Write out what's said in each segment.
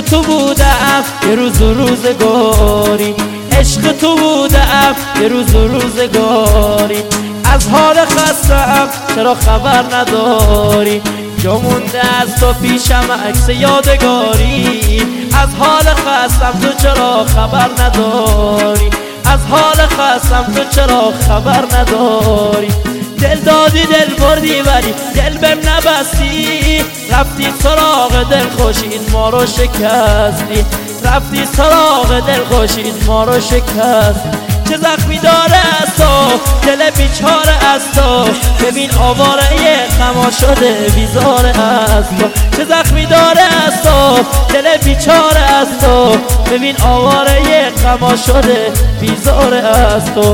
تو بودم یه روز و روزگاری، عشق تو بودم یه روز و روزگاری. از حال خستم چرا خبر نداری، جا مونده از تو پیشم عکس یادگاری. از حال خستم تو چرا خبر نداری، از حال خستم تو چرا خبر نداری. دل دادی دل بردی ولی دل بهم نبستی، رفتی سراغ دل خوشید ما رو شکستی، رفتی سراغ دل خوشید ما رو شکست. چه زخمی داره از تو دل بیچاره از تو، ببین آواره غما شده بیزاره از تو. چه زخمی داره از تو دل بیچاره از تو، ببین آواره غما شده بیزاره از تو.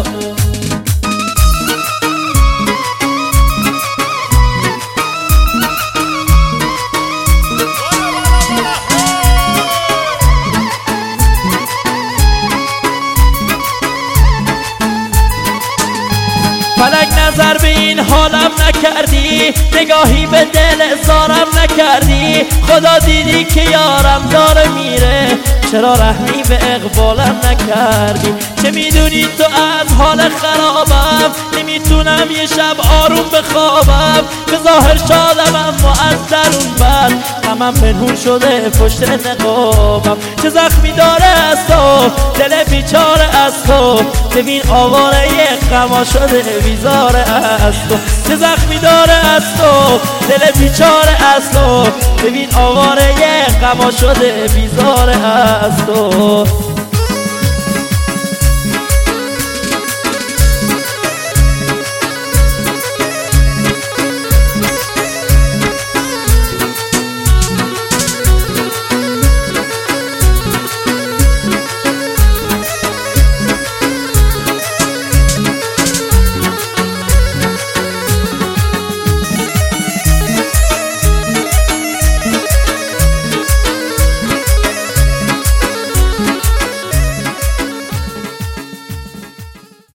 فلک نظر به این حالم نکردی، نگاهی به دل زارم نکردی. خدا دیدی که یارم داره میره، چرا رحمی به اقبالم نکردی. چه میدونی تو از حال خرابم، نمیتونم یه شب آروم بخوابم. به ظاهر شادم اما از درون بد، غمم پنهون شده پشت نقابم. چه زخمی داره از تو دل بیچاره از تو، ببین آواره غما شده بیزاره از تو. چه زخمی داره از تو دل بیچاره از تو، ببین آواره غما شده بیزاره از تو.